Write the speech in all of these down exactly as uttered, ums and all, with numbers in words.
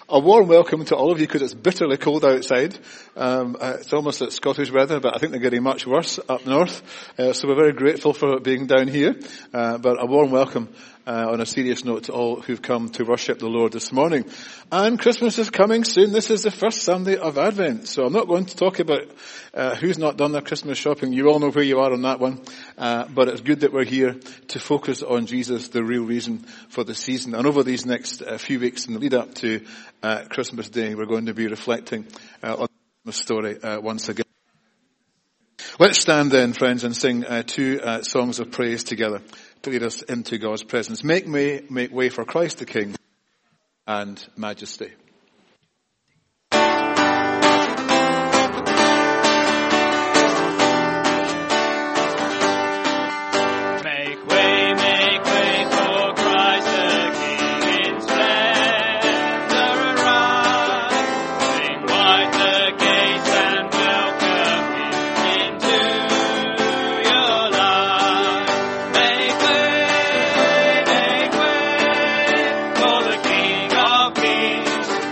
A warm welcome to all of you because it's bitterly cold outside. Um, uh, it's almost like Scottish weather, but I think they're getting much worse up north. Uh, so we're very grateful for being down here. Uh, but a warm welcome uh, on a serious note to all who've come to worship the Lord this morning. And Christmas is coming soon. This is the first Sunday of Advent. So I'm not going to talk about uh, who's not done their Christmas shopping. You all know where you are on that one. Uh, but it's good that we're here to focus on Jesus, the real reason for the season. And over these next uh, few weeks in the lead up to uh, Christmas Day, we're going to be reflecting uh, on the story uh, once again. Let's stand then, friends, and sing uh, two uh, songs of praise together to lead us into God's presence. Make way, make way for Christ the King and Majesty. King of Kings.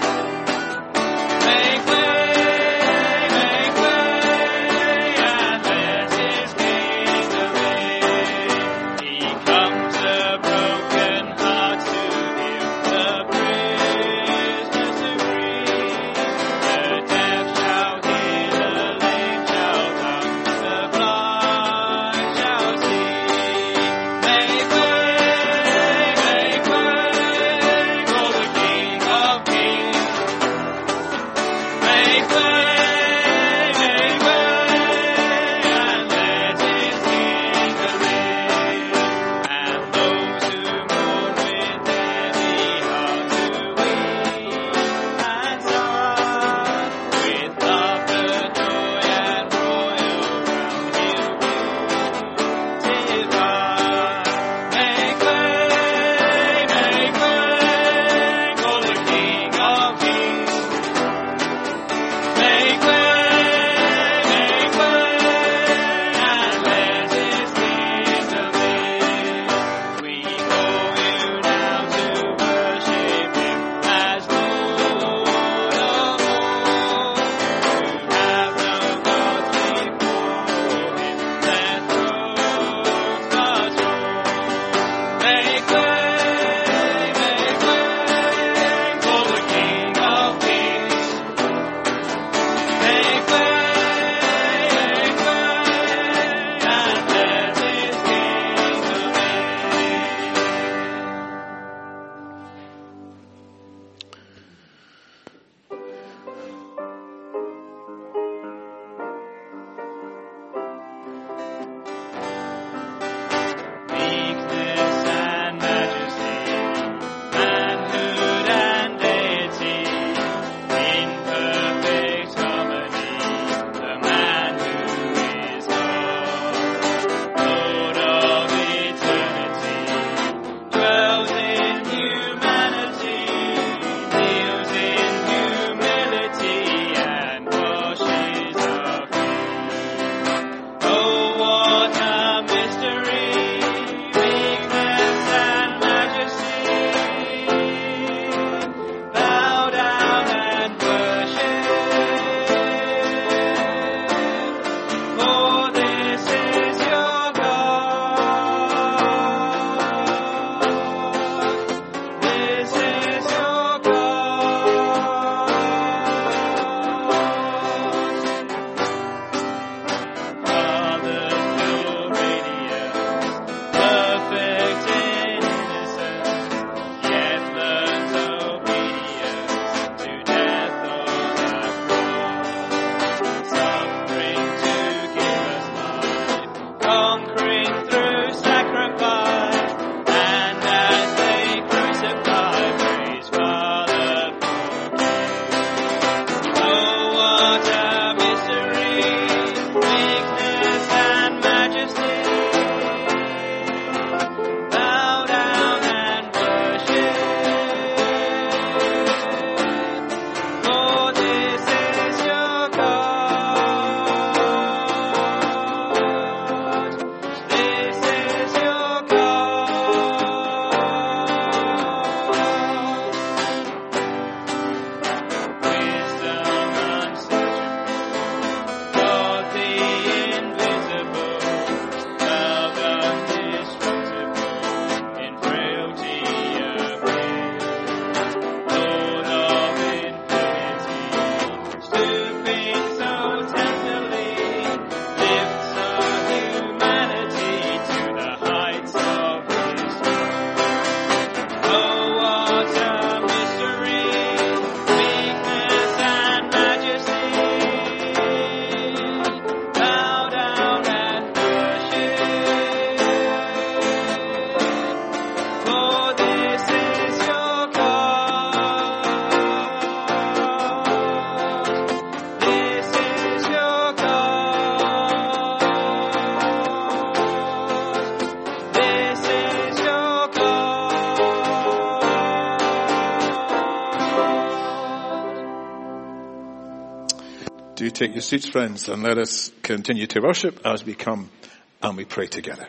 Do take your seats, friends, and let us continue to worship as we come and we pray together.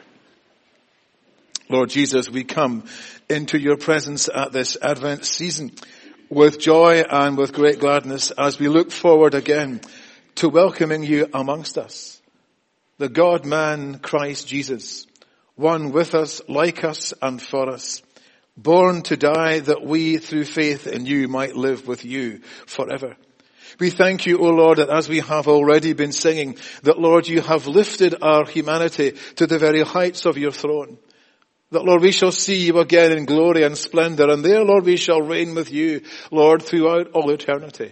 Lord Jesus, we come into your presence at this Advent season with joy and with great gladness as we look forward again to welcoming you amongst us. The God-man Christ Jesus, one with us, like us and for us, born to die that we through faith in you might live with you forever. We thank you, O Lord, that as we have already been singing, that Lord, you have lifted our humanity to the very heights of your throne. That, Lord, we shall see you again in glory and splendor, and there, Lord, we shall reign with you, Lord, throughout all eternity.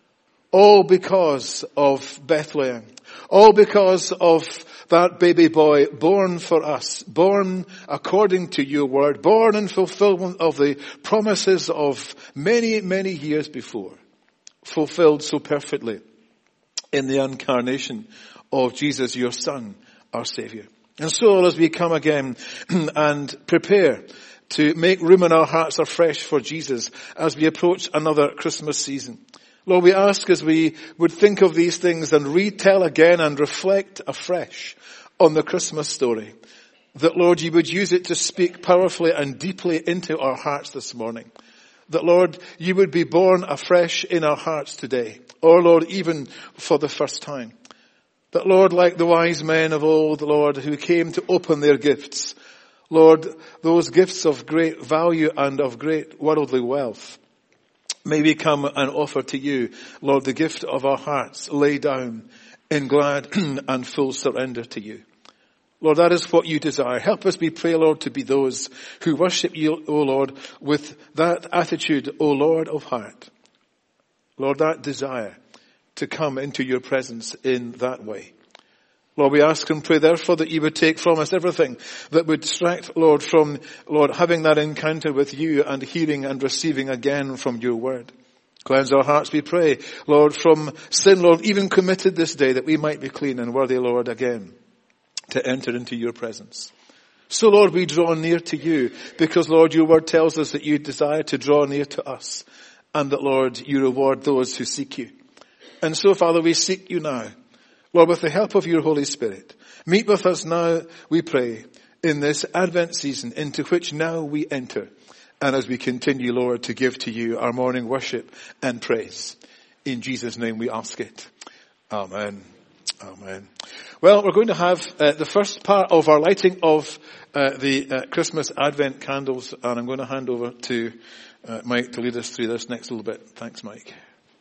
All because of Bethlehem. All because of that baby boy born for us, born according to your word, born in fulfillment of the promises of many, many years before, fulfilled so perfectly in the incarnation of Jesus, your Son, our Savior. And so as we come again and prepare to make room in our hearts afresh for Jesus as we approach another Christmas season, Lord, we ask as we would think of these things and retell again and reflect afresh on the Christmas story, that, Lord, you would use it to speak powerfully and deeply into our hearts this morning. That, Lord, you would be born afresh in our hearts today, or, Lord, even for the first time. That, Lord, like the wise men of old, Lord, who came to open their gifts, Lord, those gifts of great value and of great worldly wealth, may we come and offer to you, Lord, the gift of our hearts, lay down in glad and full surrender to you. Lord, that is what you desire. Help us, we pray, Lord, to be those who worship you, O Lord, with that attitude, O Lord of heart. Lord, that desire to come into your presence in that way. Lord, we ask and pray, therefore, that you would take from us everything that would distract, Lord, from, Lord, having that encounter with you and hearing and receiving again from your word. Cleanse our hearts, we pray, Lord, from sin, Lord, even committed this day, that we might be clean and worthy, Lord, again to enter into your presence. So, Lord, we draw near to you because, Lord, your word tells us that you desire to draw near to us and that, Lord, you reward those who seek you. And so, Father, we seek you now. Lord, with the help of your Holy Spirit, meet with us now, we pray, in this Advent season into which now we enter. And as we continue, Lord, to give to you our morning worship and praise. In Jesus' name we ask it. Amen. Amen. Well, we're going to have uh, the first part of our lighting of uh, the uh, Christmas Advent candles, and I'm going to hand over to uh, Mike to lead us through this next little bit. Thanks, Mike.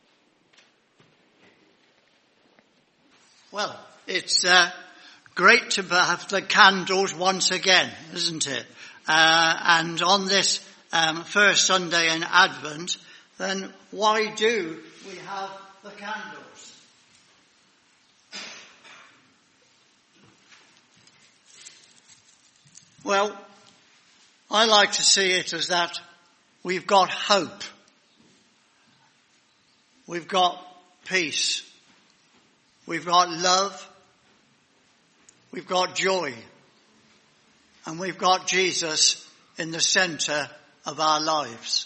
Well, it's uh, great to have the candles once again, isn't it? Uh, and on this um, first Sunday in Advent, then why do we have the candles? Well, I like to see it as that we've got hope. We've got peace. We've got love. We've got joy. And we've got Jesus in the centre of our lives.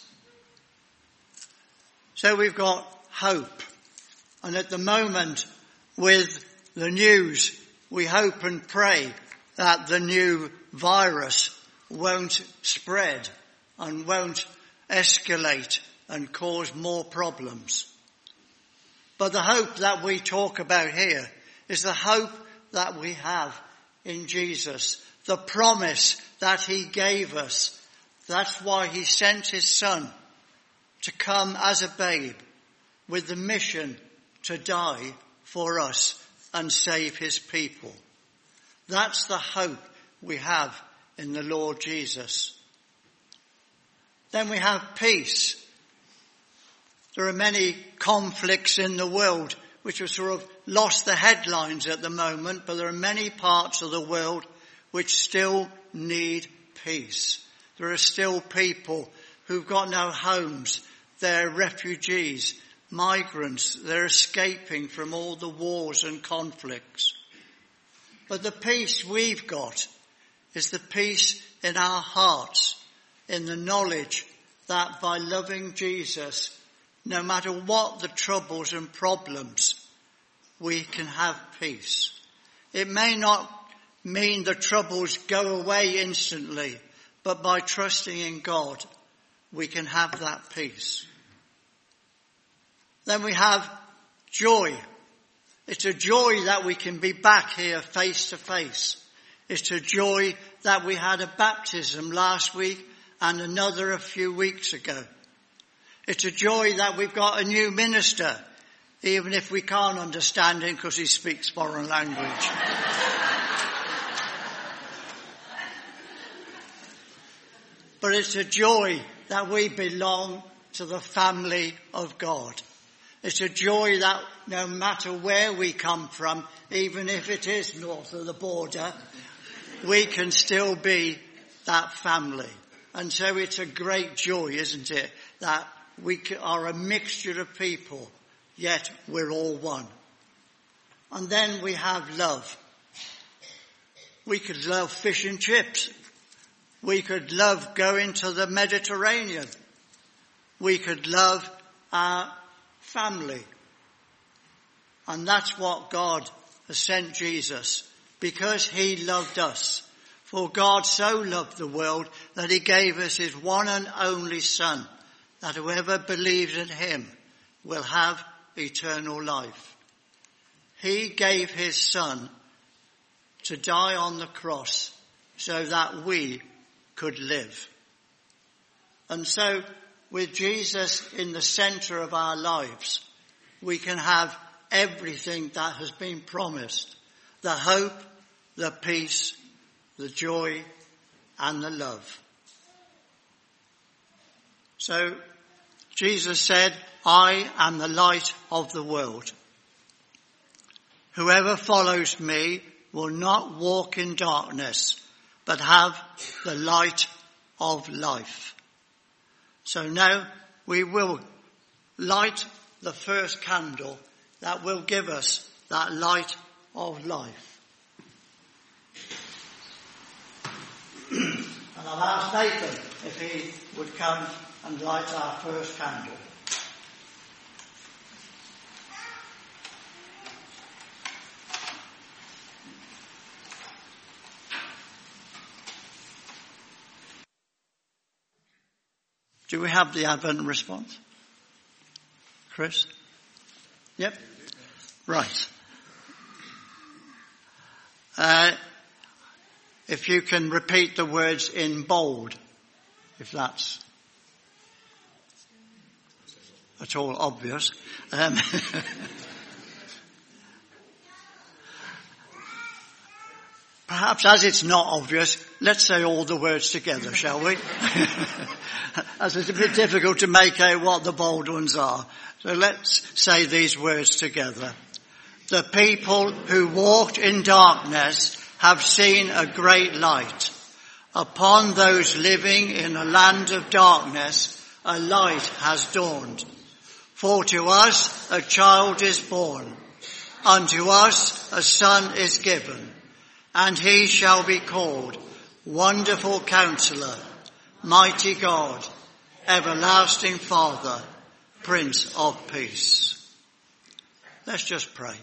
So we've got hope. And at the moment, with the news, we hope and pray that the new virus won't spread and won't escalate and cause more problems. But the hope that we talk about here is the hope that we have in Jesus, the promise that he gave us. That's why he sent his Son to come as a babe with the mission to die for us and save his people. That's the hope we have in the Lord Jesus. Then we have peace. There are many conflicts in the world which have sort of lost the headlines at the moment, but there are many parts of the world which still need peace. There are still people who've got no homes. They're refugees, migrants. They're escaping from all the wars and conflicts. But the peace we've got is the peace in our hearts, in the knowledge that by loving Jesus, no matter what the troubles and problems, we can have peace. It may not mean the troubles go away instantly, but by trusting in God, we can have that peace. Then we have joy. It's a joy that we can be back here face to face. It's a joy that we had a baptism last week and another a few weeks ago. It's a joy that we've got a new minister, even if we can't understand him because he speaks foreign language. But it's a joy that we belong to the family of God. It's a joy that no matter where we come from, even if it is north of the border, we can still be that family. And so it's a great joy, isn't it, that we are a mixture of people, yet we're all one. And then we have love. We could love fish and chips. We could love going to the Mediterranean. We could love our family. And that's what God has sent Jesus, because he loved us. For God so loved the world that he gave us his one and only Son, that whoever believes in him will have eternal life. He gave his Son to die on the cross so that we could live. And so, with Jesus in the centre of our lives, we can have everything that has been promised. The hope, the peace, the joy, and the love. So, Jesus said, I am the light of the world. Whoever follows me will not walk in darkness, but have the light of life. So now we will light the first candle that will give us that light of life. And I'll ask Nathan if he would come and light our first candle. Do we have the Advent response? Chris? Yep. Right. Uh, if you can repeat the words in bold, if that's at all obvious. Um, Perhaps as it's not obvious, let's say all the words together, shall we? As it's a bit difficult to make out what the bold ones are. So let's say these words together. The people who walked in darkness have seen a great light. Upon those living in a land of darkness, a light has dawned. For to us a child is born. Unto us a son is given. And he shall be called Wonderful Counselor, Mighty God, Everlasting Father, Prince of Peace. Let's just pray.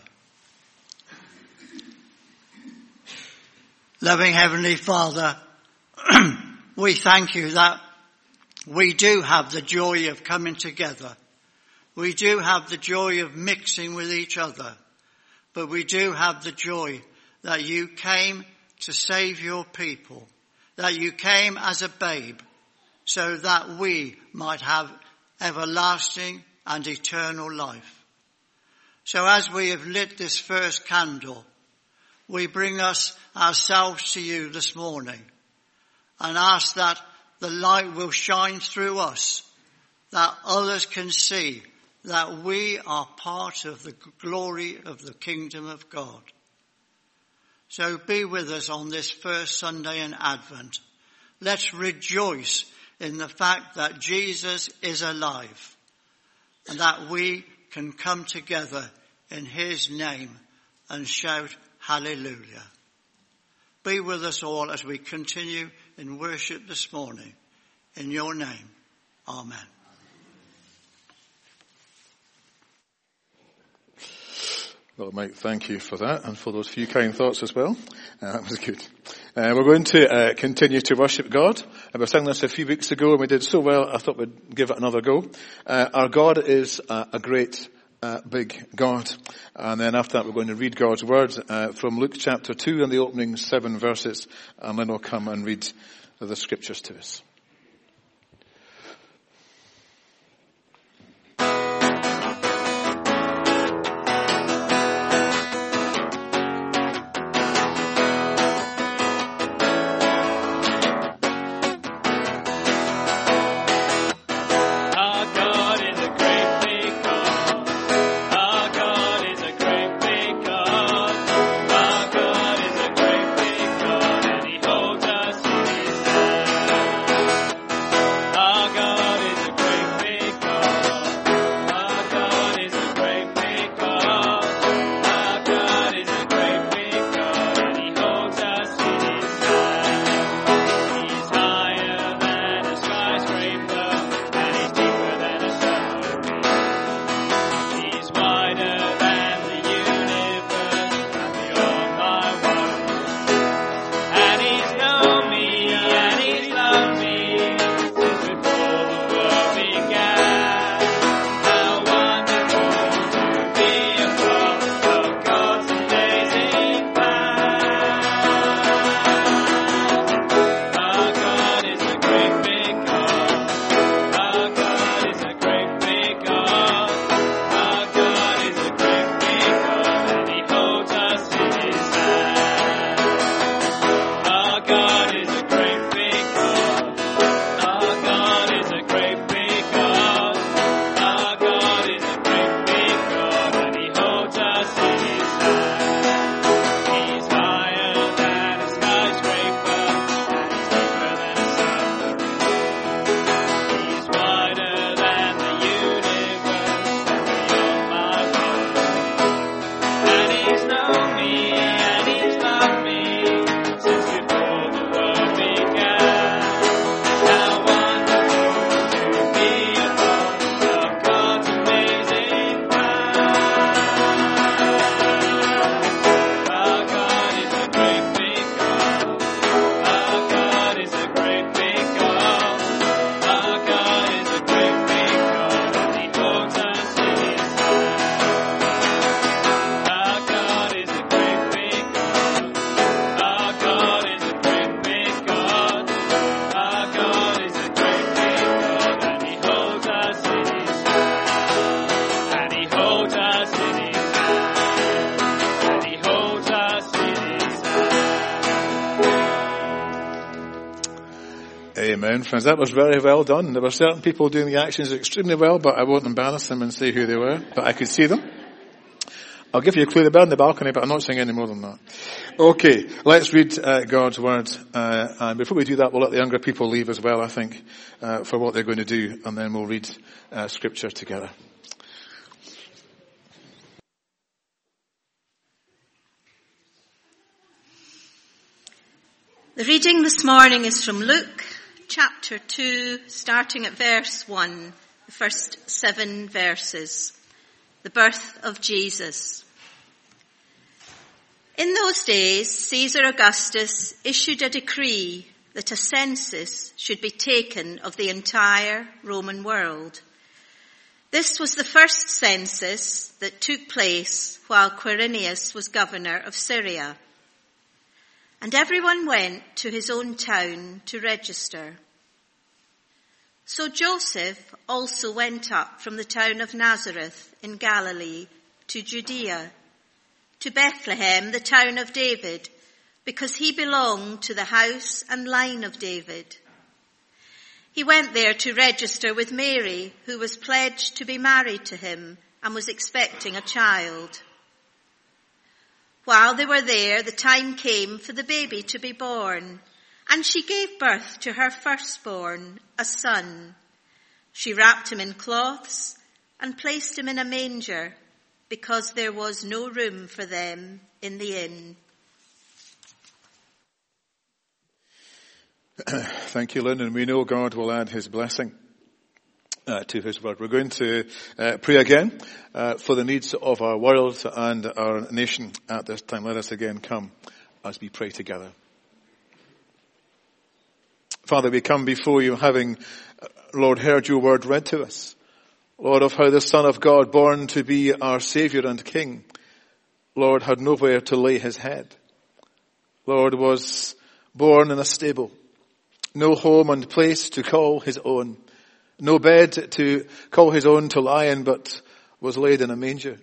Loving Heavenly Father, we thank you that we do have the joy of coming together. We do have the joy of mixing with each other. But we do have the joy that you came to save your people, that you came as a babe so that we might have everlasting and eternal life. So as we have lit this first candle, we bring us ourselves to you this morning and ask that the light will shine through us, that others can see that we are part of the glory of the kingdom of God. So be with us on this first Sunday in Advent. Let's rejoice in the fact that Jesus is alive and that we can come together in his name and shout hallelujah. Be with us all as we continue in worship this morning. In your name, amen. Well, Mike, thank you for that and for those few kind thoughts as well. Uh, that was good. Uh, we're going to uh, continue to worship God. I was saying this a few weeks ago and we did so well, I thought we'd give it another go. Uh, our God is uh, a great, uh, big God. And then after that we're going to read God's word uh, from Luke chapter two and the opening seven verses. And then we'll come and read the scriptures to us. Amen, friends. That was very well done. There were certain people doing the actions extremely well, but I won't embarrass them and say who they were, but I could see them. I'll give you a clue. They're in the balcony, but I'm not saying any more than that. Okay, let's read uh, God's word. Uh, and before we do that, we'll let the younger people leave as well, I think, uh, for what they're going to do, and then we'll read uh, scripture together. The reading this morning is from Luke chapter two, starting at verse one, the first seven verses. The birth of Jesus. In those days, Caesar Augustus issued a decree that a census should be taken of the entire Roman world. This was the first census that took place while Quirinius was governor of Syria. And everyone went to his own town to register. So Joseph also went up from the town of Nazareth in Galilee to Judea, to Bethlehem, the town of David, because he belonged to the house and line of David. He went there to register with Mary, who was pledged to be married to him and was expecting a child. While they were there, the time came for the baby to be born, and she gave birth to her firstborn, a son. She wrapped him in cloths and placed him in a manger, because there was no room for them in the inn. Thank you, Lynn, and we know God will add his blessing uh, to his word. We're going to uh, pray again uh, for the needs of our world and our nation at this time. Let us again come as we pray together. Father, we come before you having, Lord, heard your word read to us. Lord, of how the Son of God, born to be our Saviour and King, Lord, had nowhere to lay his head. Lord, was born in a stable. No home and place to call his own. No bed to call his own to lie in, but was laid in a manger.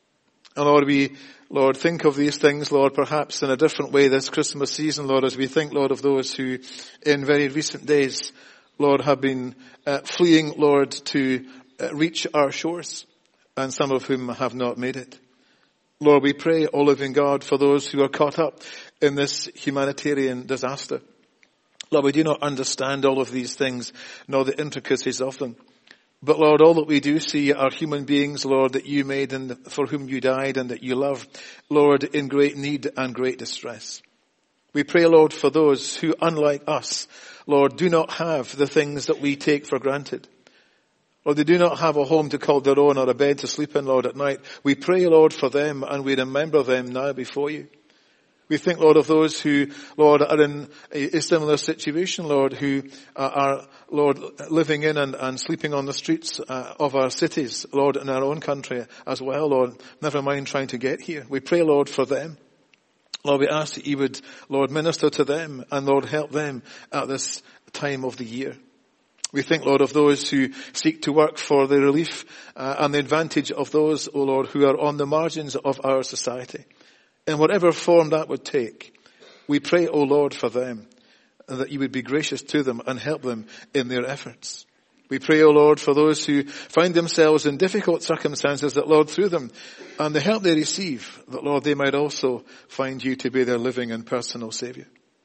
And Lord, we, Lord, think of these things, Lord, perhaps in a different way this Christmas season, Lord, as we think, Lord, of those who in very recent days, Lord, have been uh, fleeing, Lord, to uh, reach our shores, and some of whom have not made it. Lord, we pray, O living God, for those who are caught up in this humanitarian disaster. Lord, we do not understand all of these things, nor the intricacies of them. But Lord, all that we do see are human beings, Lord, that you made and for whom you died and that you love, Lord, in great need and great distress. We pray, Lord, for those who, unlike us, Lord, do not have the things that we take for granted. Lord, they do not have a home to call their own or a bed to sleep in, Lord, at night. We pray, Lord, for them, and we remember them now before you. We think, Lord, of those who, Lord, are in a similar situation, Lord, who are, Lord, living in and, and sleeping on the streets uh, of our cities, Lord, in our own country as well, Lord, never mind trying to get here. We pray, Lord, for them. Lord, we ask that you would, Lord, minister to them and, Lord, help them at this time of the year. We think, Lord, of those who seek to work for the relief uh, and the advantage of those, O Lord, who are on the margins of our society. In whatever form that would take, we pray, O Lord, for them, that you would be gracious to them and help them in their efforts. We pray, O Lord, for those who find themselves in difficult circumstances, that, Lord, through them and the help they receive, that, Lord, they might also find you to be their living and personal Saviour.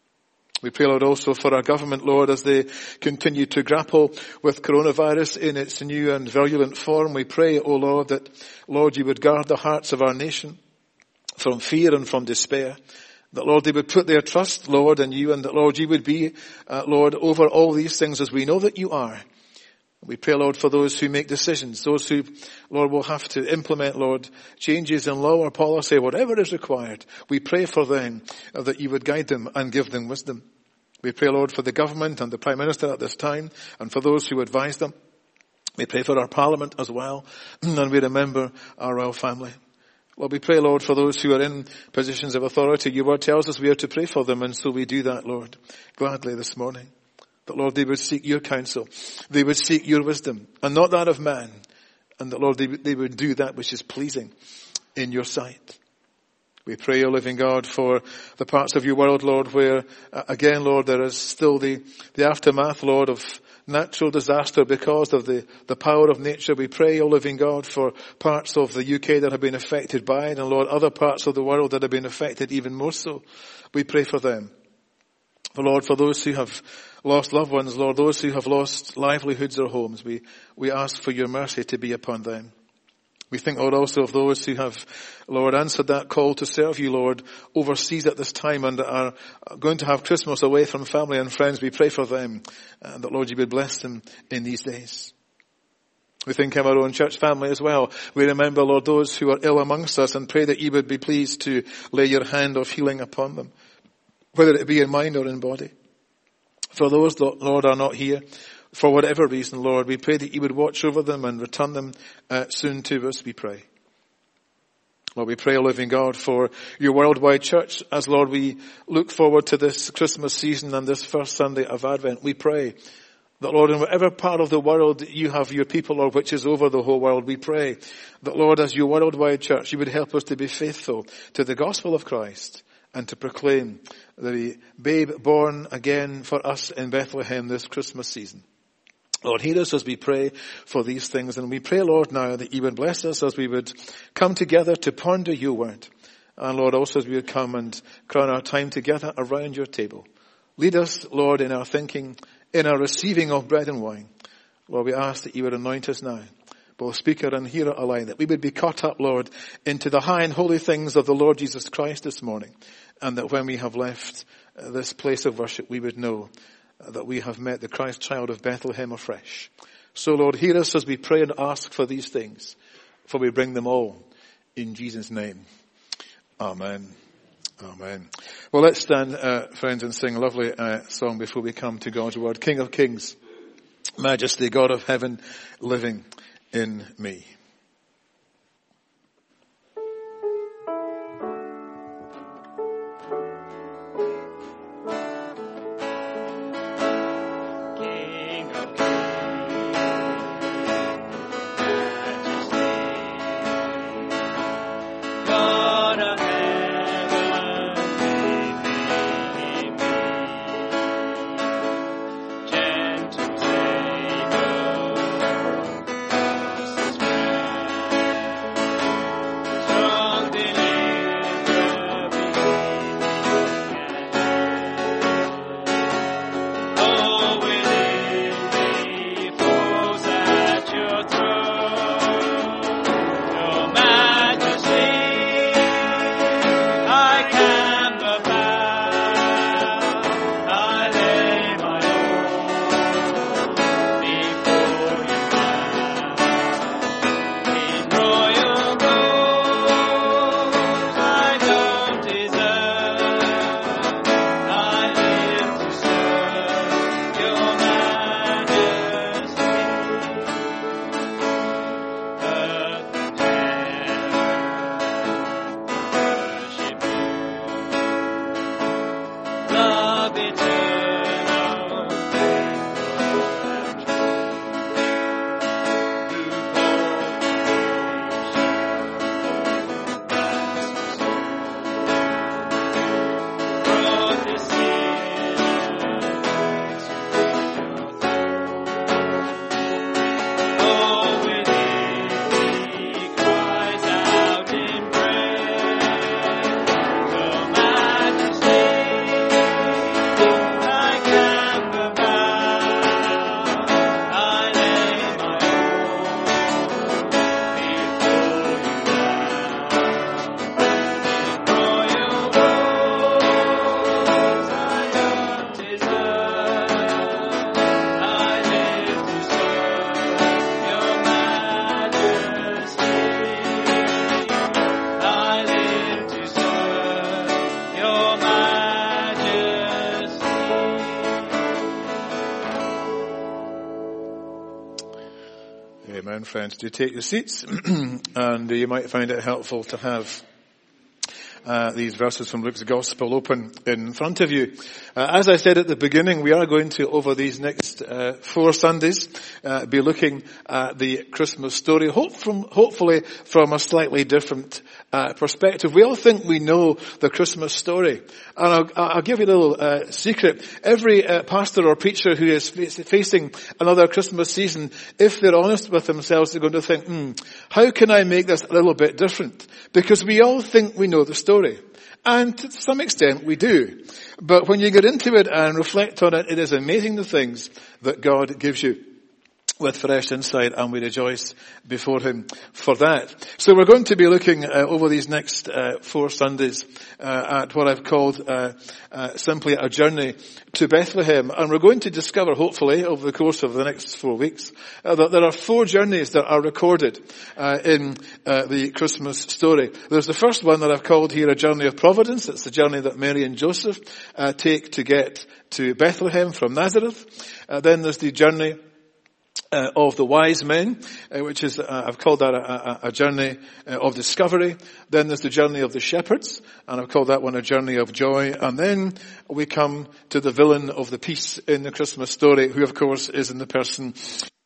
We pray, Lord, also for our government, Lord, as they continue to grapple with coronavirus in its new and virulent form. We pray, O Lord, that, Lord, you would guard the hearts of our nation from fear and from despair. That, Lord, they would put their trust, Lord, in you, and that, Lord, you would be, uh, Lord, over all these things as we know that you are. We pray, Lord, for those who make decisions, those who, Lord, will have to implement, Lord, changes in law or policy, whatever is required. We pray for them, uh, that you would guide them and give them wisdom. We pray, Lord, for the government and the Prime Minister at this time, and for those who advise them. We pray for our Parliament as well, and we remember our royal family. Lord, we pray, Lord, for those who are in positions of authority. Your word tells us we are to pray for them, and so we do that, Lord, gladly this morning. That, Lord, they would seek your counsel. They would seek your wisdom, and not that of man. And that, Lord, they, they would do that which is pleasing in your sight. We pray, O living God, for the parts of your world, Lord, where, uh, again, Lord, there is still the, the aftermath, Lord, of natural disaster because of the, the power of nature. We pray, O living God, for parts of the U K that have been affected by it, and Lord, other parts of the world that have been affected even more so. We pray for them. For Lord, for those who have lost loved ones, Lord, those who have lost livelihoods or homes, we, we ask for your mercy to be upon them. We think, Lord, also of those who have, Lord, answered that call to serve you, Lord, overseas at this time and are going to have Christmas away from family and friends. We pray for them, and that, Lord, you would bless them in these days. We think of our own church family as well. We remember, Lord, those who are ill amongst us and pray that you would be pleased to lay your hand of healing upon them, whether it be in mind or in body. For those that, Lord, are not here, for whatever reason, Lord, we pray that you would watch over them and return them uh, soon to us, we pray. Lord, we pray, O living God, for your worldwide church, as, Lord, we look forward to this Christmas season and this first Sunday of Advent. We pray that, Lord, in whatever part of the world you have your people, Lord, which is over the whole world, we pray that, Lord, as your worldwide church, you would help us to be faithful to the gospel of Christ and to proclaim the babe born again for us in Bethlehem this Christmas season. Lord, hear us as we pray for these things. And we pray, Lord, now that you would bless us as we would come together to ponder your word. And Lord, also as we would come and crown our time together around your table. Lead us, Lord, in our thinking, in our receiving of bread and wine. Lord, we ask that you would anoint us now, both speaker and hearer alike, that we would be caught up, Lord, into the high and holy things of the Lord Jesus Christ this morning. And that when we have left this place of worship, we would know that we have met the Christ child of Bethlehem afresh. So Lord, hear us as we pray and ask for these things, for we bring them all in Jesus' name. Amen. Amen. Well, let's stand, uh, friends, and sing a lovely uh, song before we come to God's word. King of Kings, Majesty, God of heaven, living in me. Amen, friends. Do take your seats, and you might find it helpful to have uh, these verses from Luke's Gospel open in front of you. Uh, as I said at the beginning, we are going to, over these next uh, four Sundays, uh, be looking at the Christmas story, hope from, hopefully from a slightly different uh, perspective. We all think we know the Christmas story. And I'll, I'll give you a little uh, secret. Every uh, pastor or preacher who is facing another Christmas season, if they're honest with themselves, they're going to think, hmm, how can I make this a little bit different? Because we all think we know the story. And to some extent we do. But when you get into it and reflect on it, it is amazing the things that God gives you with fresh insight, and we rejoice before Him for that. So we're going to be looking uh, over these next uh, four Sundays uh, at what I've called uh, uh, simply a journey to Bethlehem, and we're going to discover, hopefully, over the course of the next four weeks, uh, that there are four journeys that are recorded uh, in uh, the Christmas story. There's the first one that I've called here a journey of providence. It's the journey that Mary and Joseph uh, take to get to Bethlehem from Nazareth. Uh, then there's the journey Uh, of the wise men, uh, which is, uh, I've called that a, a, a journey uh, of discovery. Then there's the journey of the shepherds, and I've called that one a journey of joy. And then we come to the villain of the piece in the Christmas story, who of course is in the person,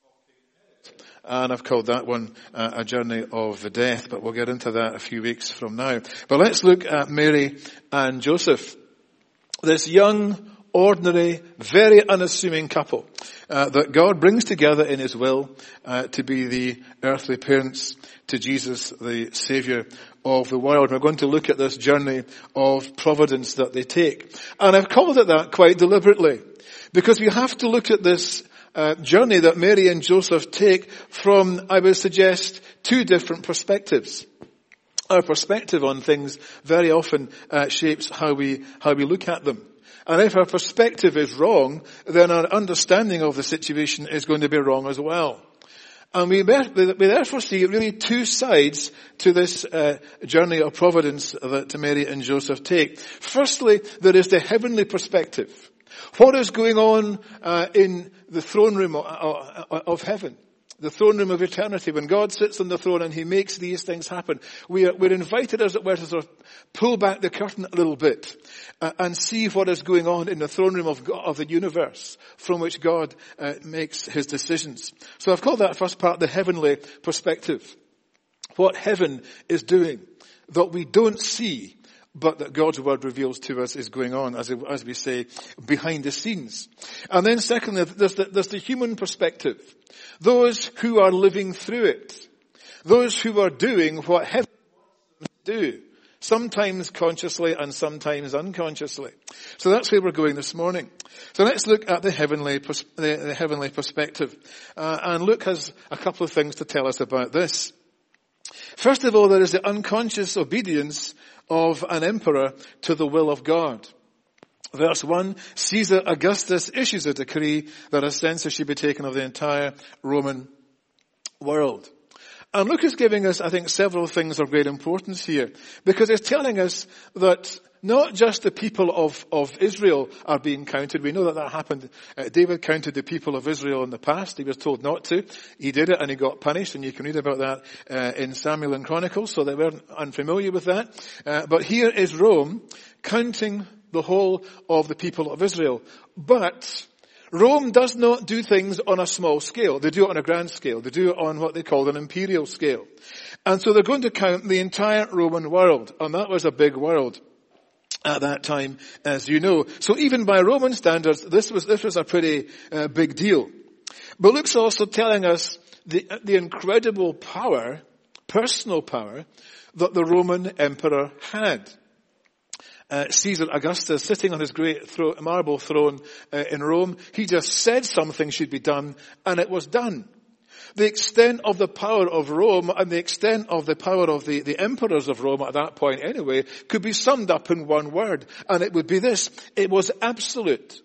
and I've called that one uh, a journey of death, but we'll get into that a few weeks from now. But let's look at Mary and Joseph. This young, ordinary, very unassuming couple uh, that God brings together in His will uh, to be the earthly parents to Jesus, the Saviour of the world. We're going to look at this journey of providence that they take. And I've called it that quite deliberately, because we have to look at this uh, journey that Mary and Joseph take from, I would suggest, two different perspectives. Our perspective on things very often uh, shapes how we how we look at them. And if our perspective is wrong, then our understanding of the situation is going to be wrong as well. And we, we therefore see really two sides to this uh, journey of providence that Mary and Joseph take. Firstly, there is the heavenly perspective. What is going on uh, in the throne room of, of heaven? The throne room of eternity. When God sits on the throne and he makes these things happen, we are, we're invited, as it were, to sort of pull back the curtain a little bit uh, and see what is going on in the throne room of God, of the universe, from which God uh, makes his decisions. So I've called that first part the heavenly perspective. What heaven is doing that we don't see, but that God's word reveals to us is going on, as, as we say, behind the scenes. And then secondly, there's the, there's the human perspective. Those who are living through it. Those who are doing what heaven wants them to do. Sometimes consciously and sometimes unconsciously. So that's where we're going this morning. So let's look at the heavenly, pers- the, the heavenly perspective. Uh, and Luke has a couple of things to tell us about this. First of all, there is the unconscious obedience of an emperor to the will of God. Verse one, Caesar Augustus issues a decree that a census should be taken of the entire Roman world. And Luke is giving us, I think, several things of great importance here, because he's telling us that not just the people of, of Israel are being counted. We know that that happened. Uh, David counted the people of Israel in the past. He was told not to. He did it and he got punished, and you can read about that uh, in Samuel and Chronicles, so they weren't unfamiliar with that. Uh, but here is Rome counting the whole of the people of Israel. But Rome does not do things on a small scale. They do it on a grand scale. They do it on what they call an imperial scale. And so they're going to count the entire Roman world. And that was a big world at that time, as you know. So even by Roman standards, this was, this was a pretty uh, big deal. But Luke's also telling us the, the incredible power, personal power, that the Roman emperor had. Uh, Caesar Augustus, sitting on his great thro- marble throne uh, in Rome, he just said something should be done, and it was done. The extent of the power of Rome and the extent of the power of the, the emperors of Rome at that point anyway could be summed up in one word, and it would be this: it was absolute.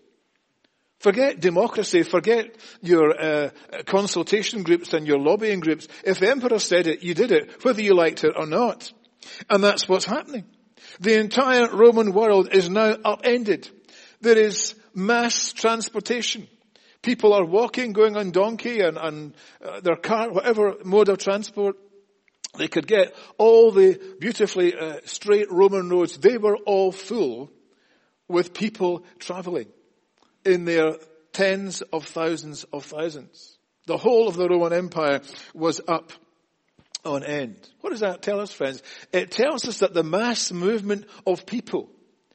Forget democracy, forget your uh, consultation groups and your lobbying groups. If the emperor said it, you did it, whether you liked it or not. And that's what's happening. The entire Roman world is now upended. There is mass transportation. People are walking, going on donkey and, and uh, their car, whatever mode of transport they could get. All the beautifully uh, straight Roman roads, they were all full with people traveling in their tens of thousands of thousands. The whole of the Roman Empire was up on end. What does that tell us, friends? It tells us that the mass movement of people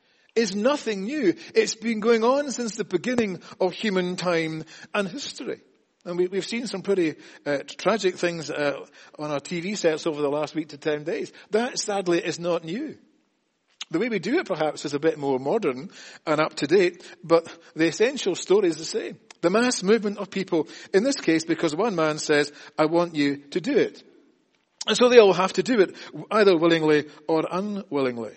is nothing new. It's been going on since the beginning of human time and history. And we, we've seen some pretty uh, tragic things uh, on our T V sets over the last week to ten days. That, sadly, is not new. The way we do it, perhaps, is a bit more modern and up to date, but the essential story is the same. The mass movement of people, in this case, because one man says, I want you to do it. And so they all have to do it, either willingly or unwillingly.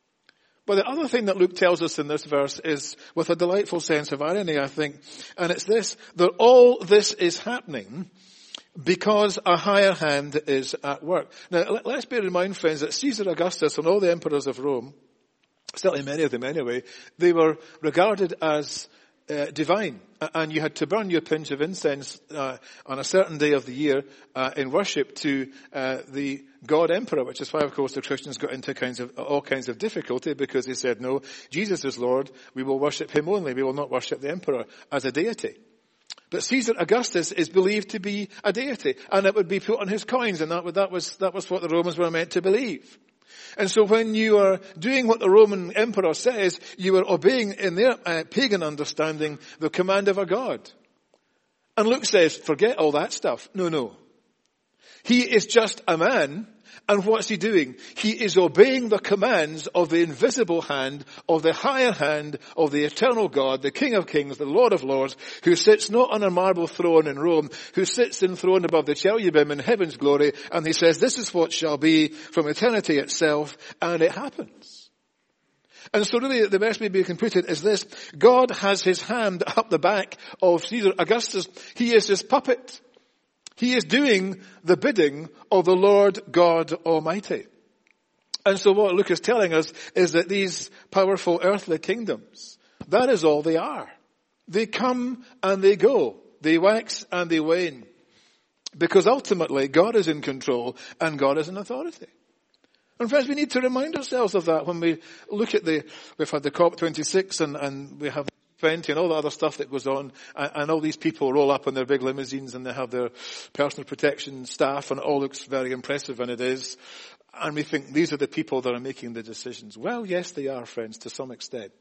But the other thing that Luke tells us in this verse is with a delightful sense of irony, I think, and it's this, that all this is happening because a higher hand is at work. Now, let's bear in mind, friends, that Caesar Augustus and all the emperors of Rome, certainly many of them anyway, they were regarded as Uh, divine, and you had to burn your pinch of incense uh, on a certain day of the year uh, in worship to uh, the God Emperor, which is why, of course, the Christians got into kinds of all kinds of difficulty, because they said, no, Jesus is Lord, we will worship him only, we will not worship the emperor as a deity. But Caesar Augustus is believed to be a deity, and it would be put on his coins, and that, would, that was that was what the Romans were meant to believe. And so when you are doing what the Roman emperor says, you are obeying, in their uh, pagan understanding, the command of a god. And Luke says, forget all that stuff. No, no. He is just a man, and what's he doing? He is obeying the commands of the invisible hand, of the higher hand, of the eternal God, the King of Kings, the Lord of Lords, who sits not on a marble throne in Rome, who sits enthroned above the cherubim in heaven's glory, and he says, this is what shall be from eternity itself, and it happens. And so really the best way we can put it is this: God has his hand up the back of Caesar Augustus. He is his puppet. He is doing the bidding of the Lord God Almighty. And so what Luke is telling us is that these powerful earthly kingdoms, that is all they are. They come and they go. They wax and they wane. Because ultimately God is in control and God is in authority. And friends, we need to remind ourselves of that when we look at the, we've had the COP twenty-six and, and we have twenty and all the other stuff that goes on, and, and all these people roll up in their big limousines and they have their personal protection staff and it all looks very impressive, and it is. And we think these are the people that are making the decisions. Well, yes, they are, friends, to some extent.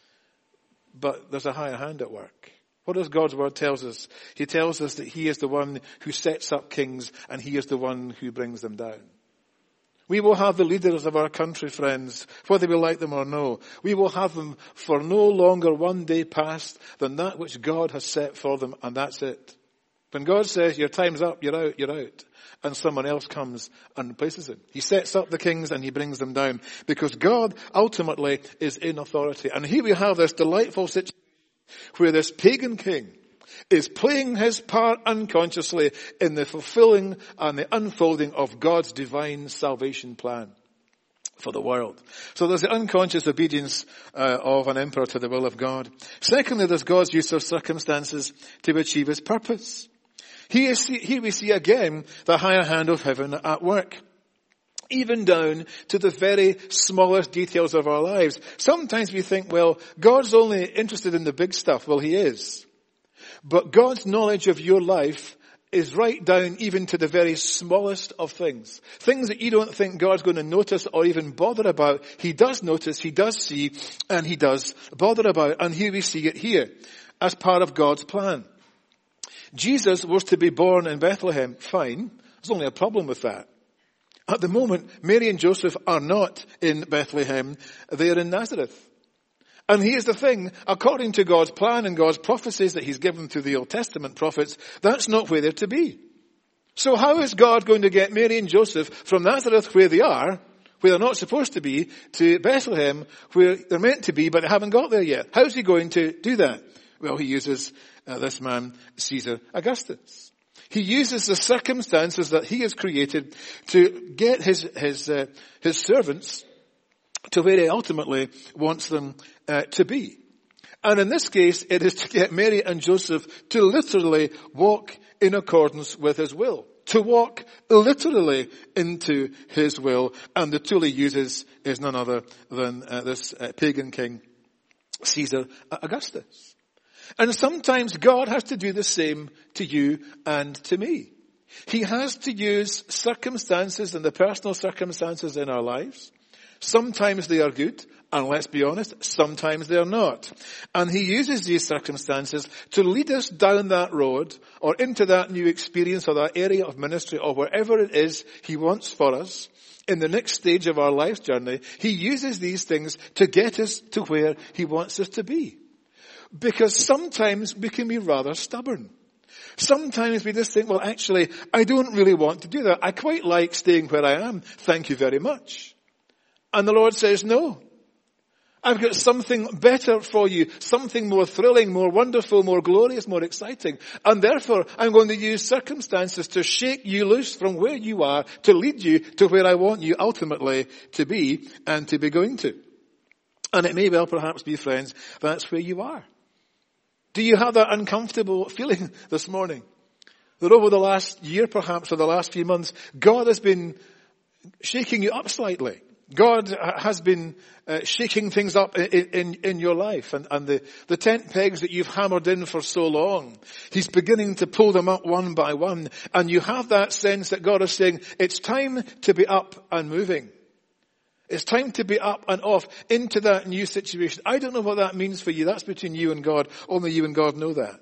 But there's a higher hand at work. What does God's word tells us? He tells us that he is the one who sets up kings and he is the one who brings them down. We will have the leaders of our country, friends, whether we like them or no. We will have them for no longer one day past than that which God has set for them, and that's it. When God says, your time's up, you're out, you're out, and someone else comes and replaces him. He sets up the kings and he brings them down, because God ultimately is in authority. And here we have this delightful situation where this pagan king is playing his part unconsciously in the fulfilling and the unfolding of God's divine salvation plan for the world. So there's the unconscious obedience uh, of an emperor to the will of God. Secondly, there's God's use of circumstances to achieve his purpose. Here, here we see again the higher hand of heaven at work, even down to the very smallest details of our lives. Sometimes we think, well, God's only interested in the big stuff. Well, he is. But God's knowledge of your life is right down even to the very smallest of things. Things that you don't think God's going to notice or even bother about. He does notice, he does see, and he does bother about. And here we see it here as part of God's plan. Jesus was to be born in Bethlehem. Fine. There's only a problem with that. At the moment, Mary and Joseph are not in Bethlehem. They are in Nazareth. And here's the thing, according to God's plan and God's prophecies that he's given to the Old Testament prophets, that's not where they're to be. So how is God going to get Mary and Joseph from Nazareth, where they are, where they're not supposed to be, to Bethlehem, where they're meant to be, but they haven't got there yet? How's he going to do that? Well, he uses uh, this man, Caesar Augustus. He uses the circumstances that he has created to get his his uh, his servants to where he ultimately wants them uh, to be. And in this case, it is to get Mary and Joseph to literally walk in accordance with his will. To walk literally into his will. And the tool he uses is none other than uh, this uh, pagan king, Caesar Augustus. And sometimes God has to do the same to you and to me. He has to use circumstances and the personal circumstances in our lives. Sometimes they are good, and let's be honest, sometimes they are not. And he uses these circumstances to lead us down that road or into that new experience or that area of ministry or wherever it is he wants for us in the next stage of our life's journey. He uses these things to get us to where he wants us to be. Because sometimes we can be rather stubborn. Sometimes we just think, well, actually, I don't really want to do that. I quite like staying where I am. Thank you very much. And the Lord says, no, I've got something better for you, something more thrilling, more wonderful, more glorious, more exciting. And therefore, I'm going to use circumstances to shake you loose from where you are, to lead you to where I want you ultimately to be and to be going to. And it may well perhaps be, friends, that's where you are. Do you have that uncomfortable feeling this morning? That over the last year perhaps, or the last few months, God has been shaking you up slightly. God has been uh, shaking things up in, in, in your life, and, and the, the tent pegs that you've hammered in for so long, he's beginning to pull them up one by one, and you have that sense that God is saying, it's time to be up and moving. It's time to be up and off into that new situation. I don't know what that means for you. That's between you and God. Only you and God know that.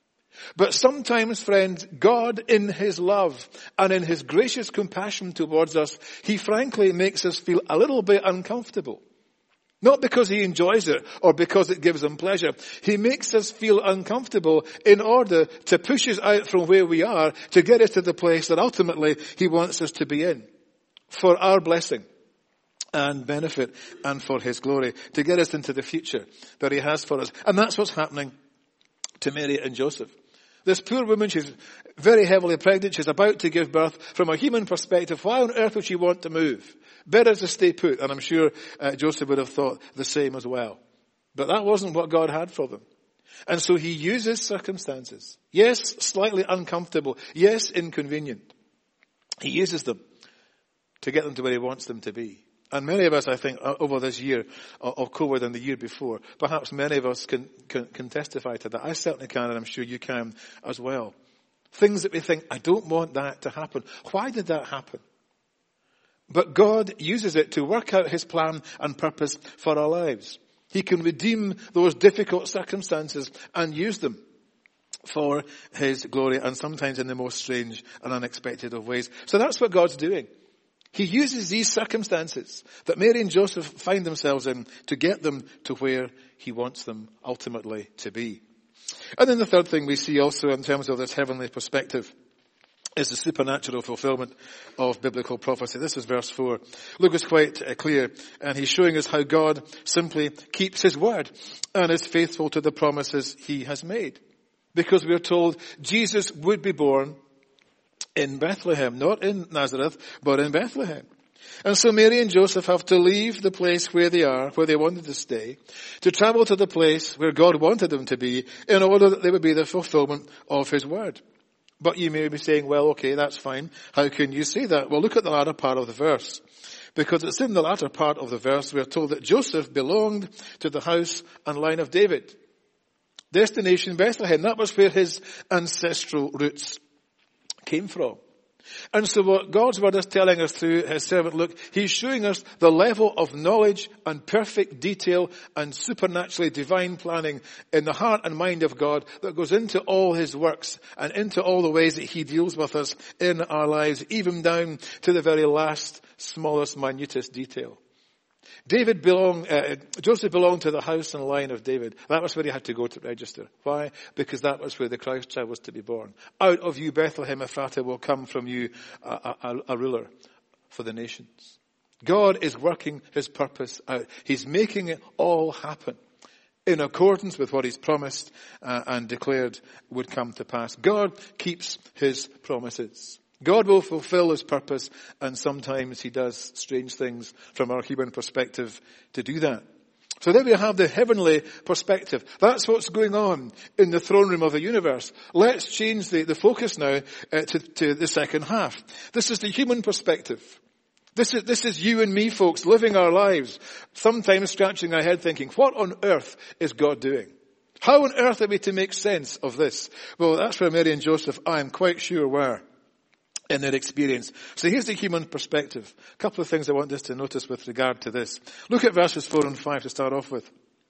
But sometimes, friends, God in his love and in his gracious compassion towards us, he frankly makes us feel a little bit uncomfortable. Not because he enjoys it or because it gives him pleasure. He makes us feel uncomfortable in order to push us out from where we are to get us to the place that ultimately he wants us to be in. For our blessing. and benefit and for his glory, to get us into the future that he has for us. And that's what's happening to Mary and Joseph. This poor woman, she's very heavily pregnant. She's about to give birth. From a human perspective, why on earth would she want to move? Better to stay put. And I'm sure uh, Joseph would have thought the same as well. But that wasn't what God had for them. And so he uses circumstances. Yes, slightly uncomfortable. Yes, inconvenient. He uses them to get them to where he wants them to be. And many of us, I think, over this year of COVID and the year before, perhaps many of us can, can, can testify to that. I certainly can, and I'm sure you can as well. Things that we think, I don't want that to happen. Why did that happen? But God uses it to work out his plan and purpose for our lives. He can redeem those difficult circumstances and use them for his glory, and sometimes in the most strange and unexpected of ways. So that's what God's doing. He uses these circumstances that Mary and Joseph find themselves in to get them to where he wants them ultimately to be. And then the third thing we see also in terms of this heavenly perspective is the supernatural fulfillment of biblical prophecy. This is verse four. Luke is quite uh, clear, and he's showing us how God simply keeps his word and is faithful to the promises he has made. Because we are told Jesus would be born in Bethlehem, not in Nazareth, but in Bethlehem. And so Mary and Joseph have to leave the place where they are, where they wanted to stay, to travel to the place where God wanted them to be, in order that they would be the fulfillment of his word. But you may be saying, well, okay, that's fine. How can you say that? Well, look at the latter part of the verse. Because it's in the latter part of the verse we are told that Joseph belonged to the house and line of David. Destination Bethlehem, that was where his ancestral roots came from. And so what God's word is telling us through his servant Luke, he's showing us the level of knowledge and perfect detail and supernaturally divine planning in the heart and mind of God that goes into all his works and into all the ways that he deals with us in our lives, even down to the very last, smallest, minutest detail. David belonged, uh, Joseph belonged to the house and line of David. That was where he had to go to register. Why? Because that was where the Christ child was to be born. Out of you, Bethlehem Ephratah, will come from you a, a, a ruler for the nations. God is working his purpose out. He's making it all happen in accordance with what he's promised uh, and declared would come to pass. God keeps his promises. God will fulfill his purpose, and sometimes he does strange things from our human perspective to do that. So there we have the heavenly perspective. That's what's going on in the throne room of the universe. Let's change the, the focus now uh, to, to the second half. This is the human perspective. This is, this is you and me, folks, living our lives, sometimes scratching our head thinking, what on earth is God doing? How on earth are we to make sense of this? Well, that's where Mary and Joseph, I am quite sure, were in their experience. So here's the human perspective. A couple of things I want us to notice with regard to this. Look at verses four and five to start off with.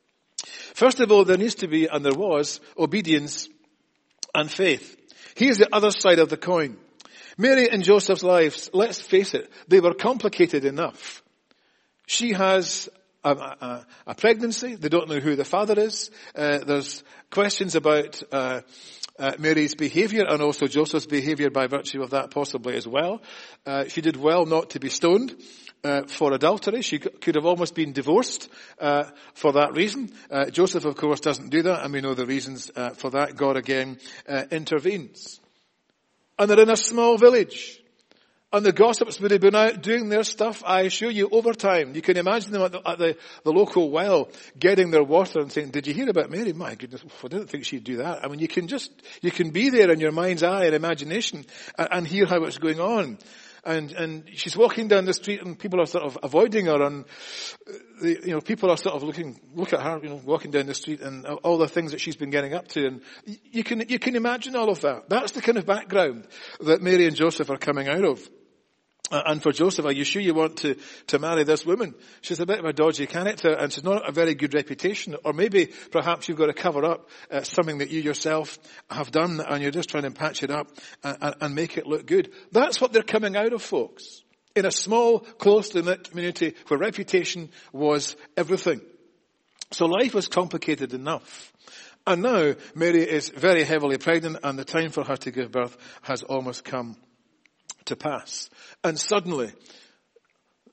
First of all, there needs to be, and there was, obedience and faith. Here's the other side of the coin. Mary and Joseph's lives, let's face it, they were complicated enough. She has a, a, a pregnancy. They don't know who the father is. Uh, there's questions about uh Uh, Mary's behaviour and also Joseph's behaviour by virtue of that possibly as well. Uh, she did well not to be stoned uh, for adultery. She c- could have almost been divorced uh, for that reason. Uh, Joseph, of course, doesn't do that, and we know the reasons uh, for that. God again uh, intervenes. And they're in a small village. And the gossips would have been out doing their stuff, I assure you, over time. You can imagine them at the, at the, the local well getting their water and saying, did you hear about Mary? My goodness, I didn't think she'd do that. I mean, you can just, you can be there in your mind's eye and imagination and, and hear how it's going on. And, and she's walking down the street and people are sort of avoiding her, and, the, you know, people are sort of looking, look at her, you know, walking down the street and all the things that she's been getting up to. And you can, you can imagine all of that. That's the kind of background that Mary and Joseph are coming out of. And for Joseph, are you sure you want to, to marry this woman? She's a bit of a dodgy character and she's not a very good reputation. Or maybe perhaps you've got to cover up uh, something that you yourself have done and you're just trying to patch it up and, and make it look good. That's what they're coming out of, folks. In a small, closely knit community where reputation was everything. So life was complicated enough. And now Mary is very heavily pregnant and the time for her to give birth has almost come to pass. And suddenly,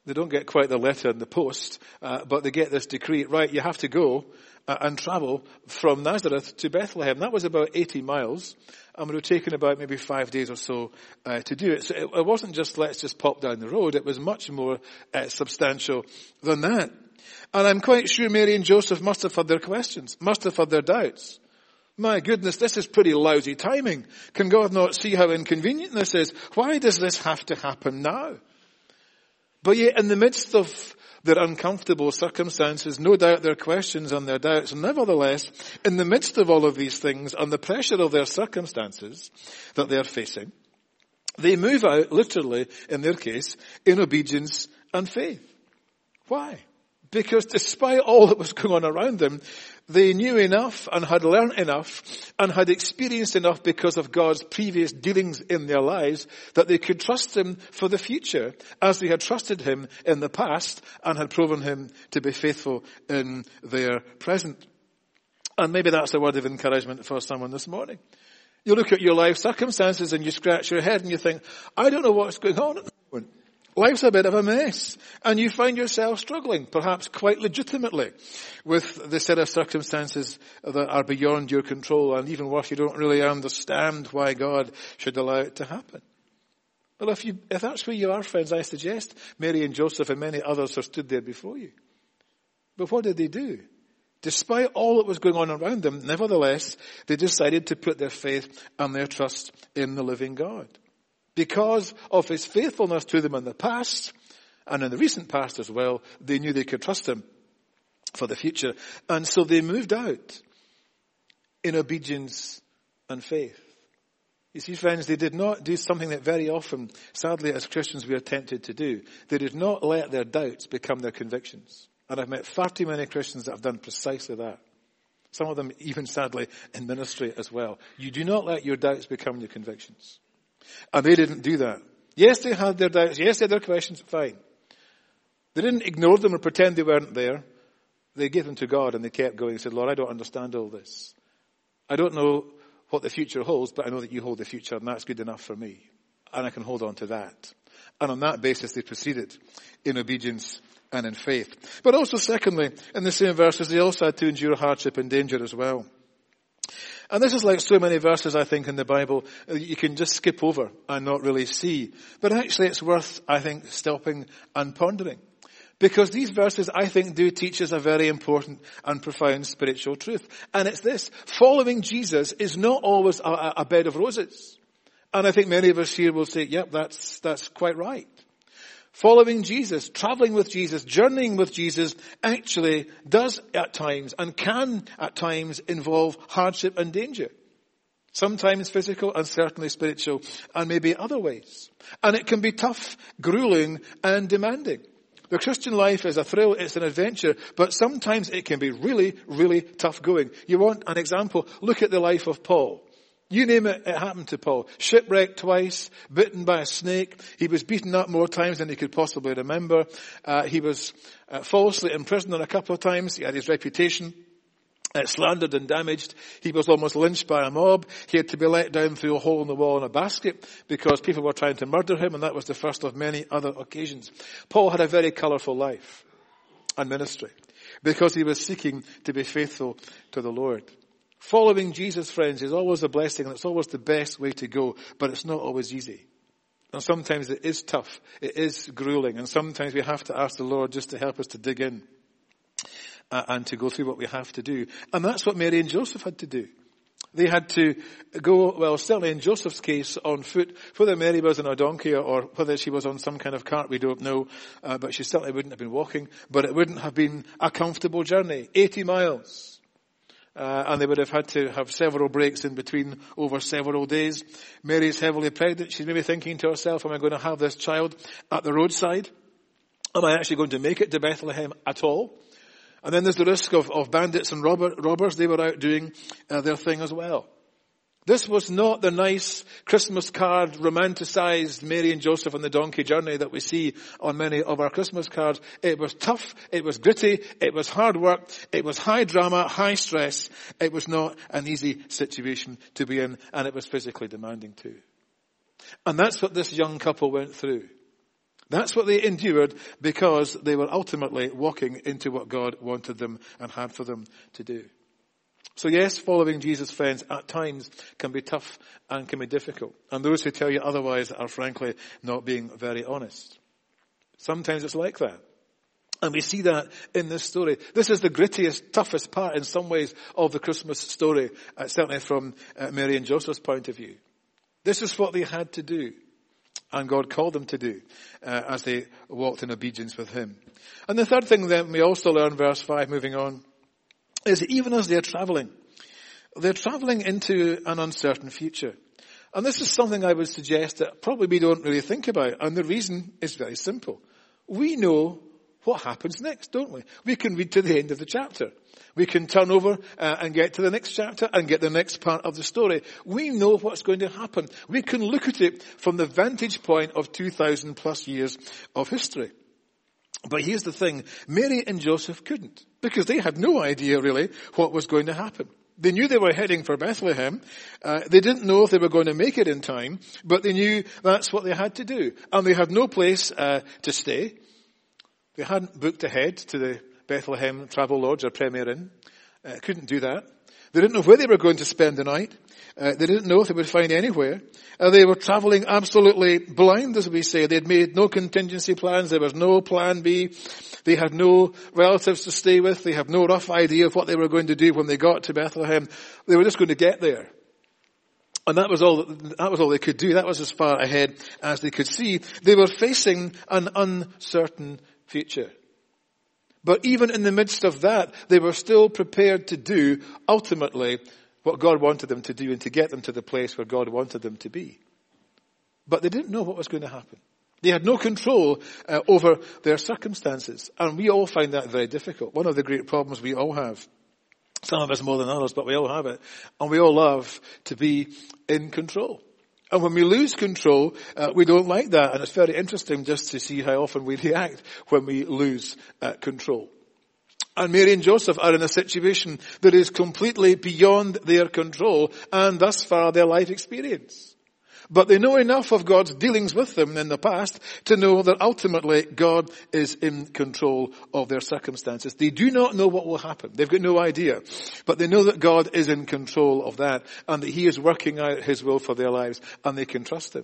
They don't get quite the letter in the post, uh, but they get this decree, right, you have to go uh, and travel from Nazareth to Bethlehem. That was about eighty miles, and it would have taken about maybe five days or so uh, to do it. So it, it wasn't just, let's just pop down the road. It was much more uh, substantial than that. And I'm quite sure Mary and Joseph must have had their questions, must have had their doubts. My goodness, this is pretty lousy timing. Can God not see how inconvenient this is? Why does this have to happen now? But yet, in the midst of their uncomfortable circumstances, no doubt their questions and their doubts, nevertheless, in the midst of all of these things and the pressure of their circumstances that they're facing, they move out, literally, in their case, in obedience and faith. Why? Because despite all that was going on around them, they knew enough and had learned enough and had experienced enough because of God's previous dealings in their lives that they could trust him for the future as they had trusted him in the past and had proven him to be faithful in their present. And maybe that's a word of encouragement for someone this morning. You look at your life circumstances and you scratch your head and you think, I don't know what's going on at the moment. Life's a bit of a mess, and you find yourself struggling, perhaps quite legitimately, with the set of circumstances that are beyond your control, and even worse, you don't really understand why God should allow it to happen. Well, if you, if that's where you are, friends, I suggest Mary and Joseph and many others have stood there before you. But what did they do? Despite all that was going on around them, nevertheless, they decided to put their faith and their trust in the living God. Because of his faithfulness to them in the past, and in the recent past as well, they knew they could trust him for the future. And so they moved out in obedience and faith. You see, friends, they did not do something that very often, sadly, as Christians we are tempted to do. They did not let their doubts become their convictions. And I've met far too many Christians that have done precisely that. Some of them even, sadly, in ministry as well. You do not let your doubts become your convictions. And they didn't do that. Yes, they had their doubts. Yes, they had their questions. Fine. They didn't ignore them or pretend they weren't there. They gave them to God and they kept going and said, Lord, I don't understand all this. I don't know what the future holds, but I know that you hold the future and that's good enough for me. And I can hold on to that. And on that basis, they proceeded in obedience and in faith. But also, secondly, in the same verses, they also had to endure hardship and danger as well. And this is like so many verses, I think, in the Bible, you can just skip over and not really see. But actually it's worth, I think, stopping and pondering. Because these verses, I think, do teach us a very important and profound spiritual truth. And it's this: following Jesus is not always a, a bed of roses. And I think many of us here will say, yep, that's, that's quite right. Following Jesus, traveling with Jesus, journeying with Jesus actually does at times and can at times involve hardship and danger. Sometimes physical and certainly spiritual and maybe other ways. And it can be tough, grueling and demanding. The Christian life is a thrill, it's an adventure, but sometimes it can be really, really tough going. You want an example? Look at the life of Paul. You name it, it happened to Paul. Shipwrecked twice, bitten by a snake. He was beaten up more times than he could possibly remember. Uh, he was uh, falsely imprisoned a couple of times. He had his reputation uh, slandered and damaged. He was almost lynched by a mob. He had to be let down through a hole in the wall in a basket because people were trying to murder him, and that was the first of many other occasions. Paul had a very colourful life and ministry because he was seeking to be faithful to the Lord. Following Jesus, friends, is always a blessing and it's always the best way to go, but it's not always easy. And sometimes it is tough, it is grueling, and sometimes we have to ask the Lord just to help us to dig in uh, and to go through what we have to do. And that's what Mary and Joseph had to do. They had to go, well, certainly in Joseph's case, on foot. Whether Mary was on a donkey or whether she was on some kind of cart, we don't know. Uh, but she certainly wouldn't have been walking. But it wouldn't have been a comfortable journey. eighty miles. Uh, and they would have had to have several breaks in between over several days. Mary's heavily pregnant. She's maybe thinking to herself, am I going to have this child at the roadside? Am I actually going to make it to Bethlehem at all? And then there's the risk of, of bandits and robber, robbers. They were out doing uh, their thing as well. This was not the nice Christmas card romanticized Mary and Joseph on the donkey journey that we see on many of our Christmas cards. It was tough, it was gritty, it was hard work, it was high drama, high stress. It was not an easy situation to be in, and it was physically demanding too. And that's what this young couple went through. That's what they endured because they were ultimately walking into what God wanted them and had for them to do. So yes, following Jesus, friends, at times can be tough and can be difficult. And those who tell you otherwise are frankly not being very honest. Sometimes it's like that. And we see that in this story. This is the grittiest, toughest part in some ways of the Christmas story, uh, certainly from uh, Mary and Joseph's point of view. This is what they had to do. And God called them to do uh, as they walked in obedience with him. And the third thing that we also learn, verse five, moving on, is that even as they're traveling, they're traveling into an uncertain future. And this is something I would suggest that probably we don't really think about. And the reason is very simple. We know what happens next, don't we? We can read to the end of the chapter. We can turn over uh, and get to the next chapter and get the next part of the story. We know what's going to happen. We can look at it from the vantage point of two thousand plus years of history. But here's the thing. Mary and Joseph couldn't, because they had no idea really what was going to happen. They knew they were heading for Bethlehem. Uh, they didn't know if they were going to make it in time, but they knew that's what they had to do. And they had no place uh, to stay. They hadn't booked ahead to the Bethlehem Travel Lodge or Premier Inn. Uh, couldn't do that. They didn't know where they were going to spend the night. Uh, they didn't know if they would find anywhere. Uh, they were traveling absolutely blind, as we say. They had made no contingency plans. There was no plan B. They had no relatives to stay with. They had no rough idea of what they were going to do when they got to Bethlehem. They were just going to get there. And that was all, that was all they could do. That was as far ahead as they could see. They were facing an uncertain future. But even in the midst of that, they were still prepared to do, ultimately, what God wanted them to do and to get them to the place where God wanted them to be. But they didn't know what was going to happen. They had no control uh, over their circumstances. And we all find that very difficult. One of the great problems we all have. Some of us more than others, but we all have it. And we all love to be in control. And when we lose control, uh, we don't like that. And it's very interesting just to see how often we react when we lose uh, control. And Mary and Joseph are in a situation that is completely beyond their control and thus far their life experience. But they know enough of God's dealings with them in the past to know that ultimately God is in control of their circumstances. They do not know what will happen. They've got no idea. But they know that God is in control of that and that he is working out his will for their lives and they can trust him.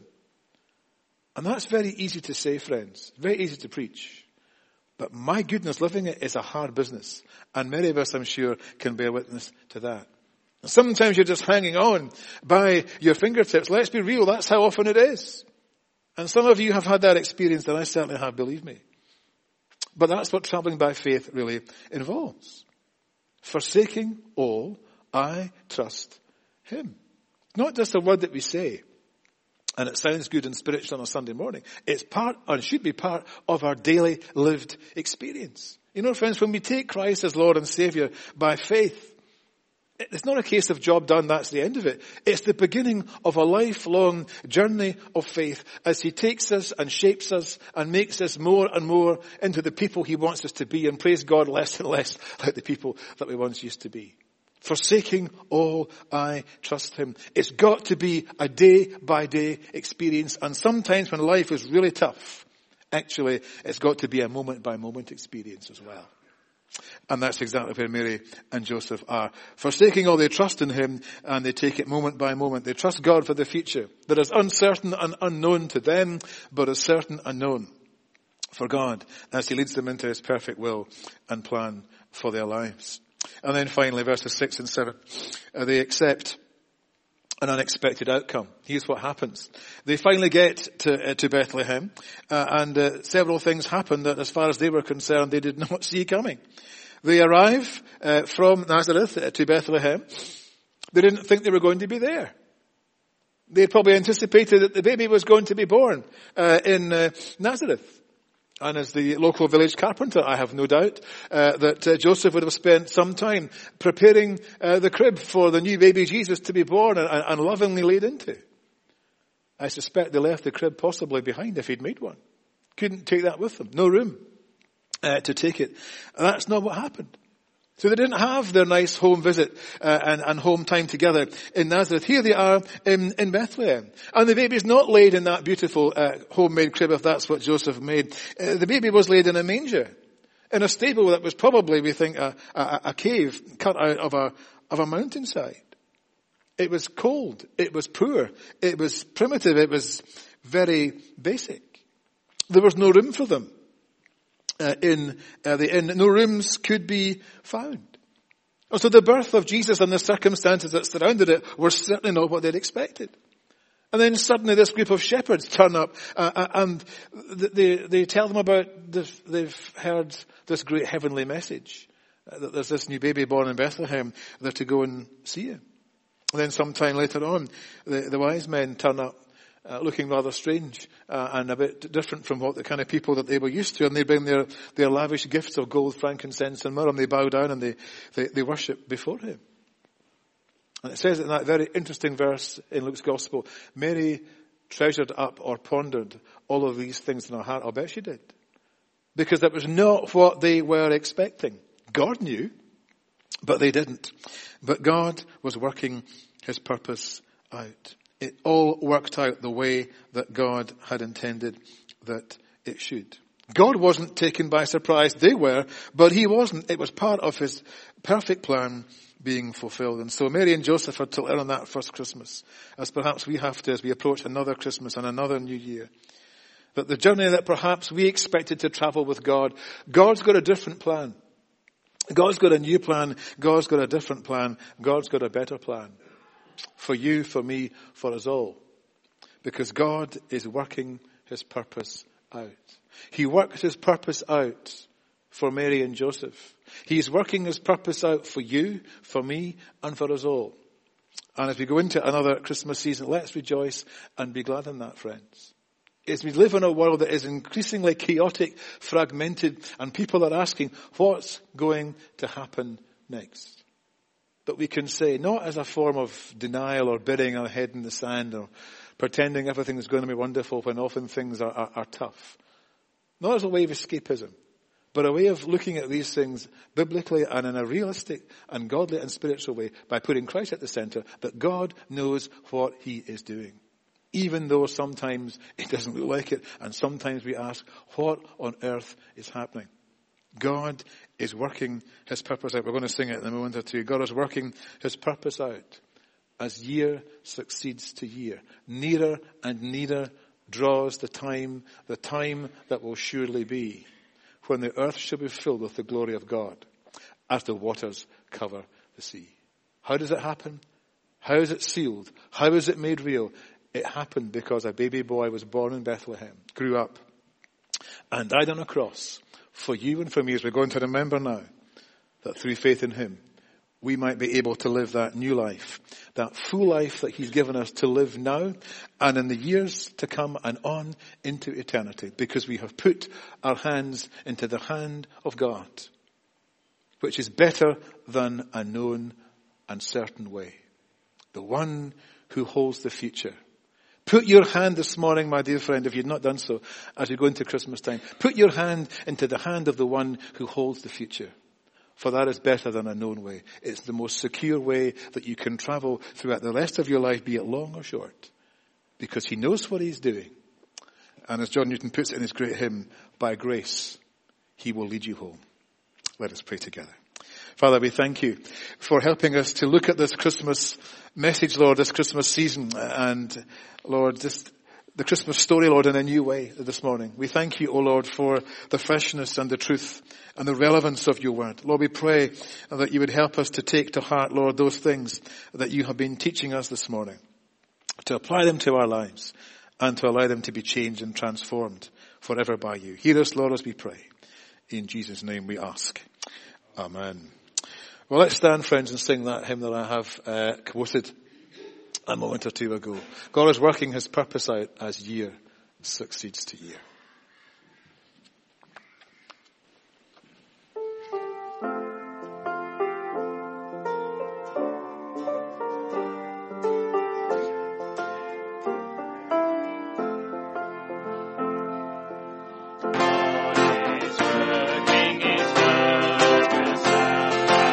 And that's very easy to say, friends. Very easy to preach. But my goodness, living it is a hard business. And many of us, I'm sure, can bear witness to that. Sometimes you're just hanging on by your fingertips. Let's be real, that's how often it is. And some of you have had that experience, and I certainly have, believe me. But that's what traveling by faith really involves. Forsaking all, I trust him. Not just a word that we say, and it sounds good and spiritual on a Sunday morning. It's part, and should be part, of our daily lived experience. You know, friends, when we take Christ as Lord and Saviour by faith, it's not a case of job done, that's the end of it. It's the beginning of a lifelong journey of faith as he takes us and shapes us and makes us more and more into the people he wants us to be, and praise God, less and less like the people that we once used to be. Forsaking all, I trust him. It's got to be a day by day experience, and sometimes when life is really tough, actually it's got to be a moment by moment experience as well. And that's exactly where Mary and Joseph are. Forsaking all, they trust in him and they take it moment by moment. They trust God for the future that is uncertain and unknown to them, but is certain and known for God as he leads them into his perfect will and plan for their lives. And then finally, verses six and seven, uh, they accept an unexpected outcome. Here's what happens. They finally get to, uh, to Bethlehem, uh, and uh, several things happen that as far as they were concerned, they did not see coming. They arrive uh, from Nazareth uh, to Bethlehem. They didn't think they were going to be there. They had probably anticipated that the baby was going to be born uh, in uh, Nazareth. And as the local village carpenter, I have no doubt uh, that uh, Joseph would have spent some time preparing uh, the crib for the new baby Jesus to be born and, and lovingly laid into. I suspect they left the crib possibly behind if he'd made one. Couldn't take that with them. No room uh, to take it. And that's not what happened. So they didn't have their nice home visit uh, and, and home time together in Nazareth. Here they are in, in Bethlehem. And the baby's not laid in that beautiful uh, homemade crib, if that's what Joseph made. Uh, the baby was laid in a manger, in a stable that was probably, we think, a, a, a cave cut out of a, of a mountainside. It was cold. It was poor. It was primitive. It was very basic. There was no room for them. Uh, in uh, the inn, no rooms could be found. And so the birth of Jesus and the circumstances that surrounded it were certainly not what they'd expected. And then suddenly this group of shepherds turn up uh, and they, they tell them about this, they've heard this great heavenly message, uh, that there's this new baby born in Bethlehem, they're to go and see him. And then sometime later on, the, the wise men turn up, Uh, looking rather strange uh, and a bit different from what the kind of people that they were used to. And they bring their, their lavish gifts of gold, frankincense and myrrh, and they bow down and they, they, they worship before him. And it says in that very interesting verse in Luke's Gospel, Mary treasured up or pondered all of these things in her heart. I'll bet she did. Because that was not what they were expecting. God knew, but they didn't. But God was working his purpose out. It all worked out the way that God had intended that it should. God wasn't taken by surprise. They were, but he wasn't. It was part of his perfect plan being fulfilled. And so Mary and Joseph had to learn on that first Christmas, as perhaps we have to as we approach another Christmas and another new year. That the journey that perhaps we expected to travel with God, God's got a different plan. God's got a new plan. God's got a different plan. God's got a better plan. For you, for me, for us all. Because God is working his purpose out. He worked his purpose out for Mary and Joseph. He's working his purpose out for you, for me, and for us all. And as we go into another Christmas season, let's rejoice and be glad in that, friends. As we live in a world that is increasingly chaotic, fragmented, and people are asking, what's going to happen next? But we can say, not as a form of denial or burying our head in the sand or pretending everything is going to be wonderful when often things are, are, are tough. Not as a way of escapism, but a way of looking at these things biblically and in a realistic and godly and spiritual way by putting Christ at the center, that God knows what he is doing. Even though sometimes it doesn't look like it, and sometimes we ask, what on earth is happening? God is working his purpose out. We're going to sing it in a moment or two. God is working his purpose out as year succeeds to year. Nearer and nearer draws the time, the time that will surely be when the earth shall be filled with the glory of God as the waters cover the sea. How does it happen? How is it sealed? How is it made real? It happened because a baby boy was born in Bethlehem, grew up, and died on a cross. For you and for me, as we're going to remember now, that through faith in him, we might be able to live that new life, that full life that he's given us to live now and in the years to come and on into eternity, because we have put our hands into the hand of God, which is better than a known and certain way. The one who holds the future. Put your hand this morning, my dear friend, if you've not done so, as we go into Christmas time. Put your hand into the hand of the one who holds the future. For that is better than a known way. It's the most secure way that you can travel throughout the rest of your life, be it long or short. Because he knows what he's doing. And as John Newton puts it in his great hymn, by grace, he will lead you home. Let us pray together. Father, we thank you for helping us to look at this Christmas message, Lord, this Christmas season, and Lord, just the Christmas story, Lord, in a new way this morning. We thank you, O Lord, for the freshness and the truth and the relevance of your word. Lord, we pray that you would help us to take to heart, Lord, those things that you have been teaching us this morning, to apply them to our lives and to allow them to be changed and transformed forever by you. Hear us, Lord, as we pray. In Jesus' name we ask. Amen. Well, let's stand, friends, and sing that hymn that I have uh, quoted a moment or two ago. God is working his purpose out as year succeeds to year. God is working his purpose out.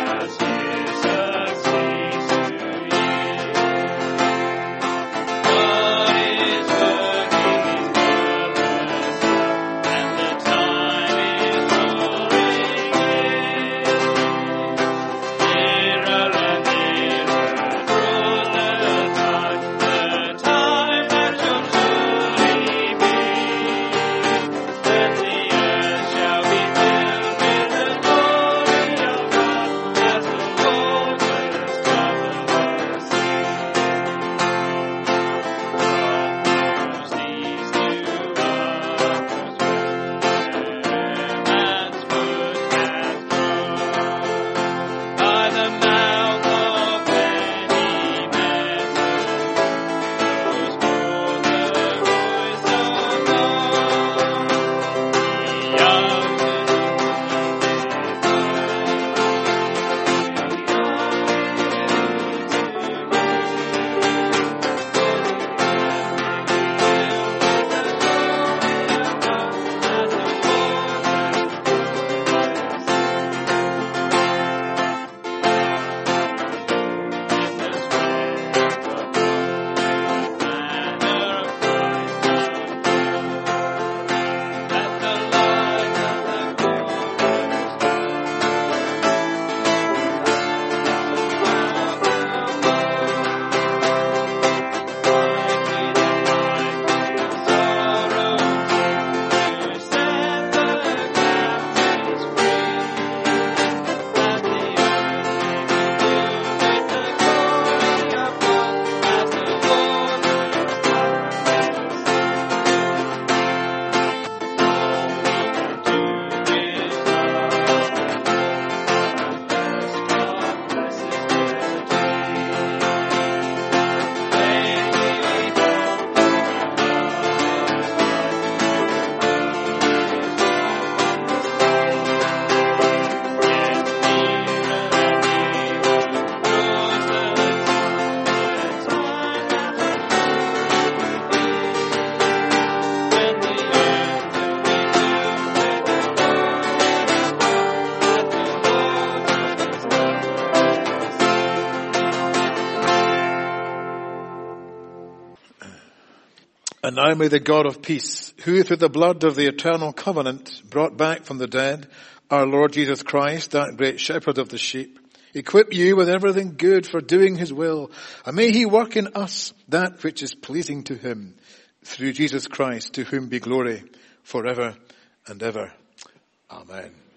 And now may the God of peace, who through the blood of the eternal covenant brought back from the dead our Lord Jesus Christ, that great shepherd of the sheep, equip you with everything good for doing his will. And may he work in us that which is pleasing to him, through Jesus Christ, to whom be glory forever and ever. Amen.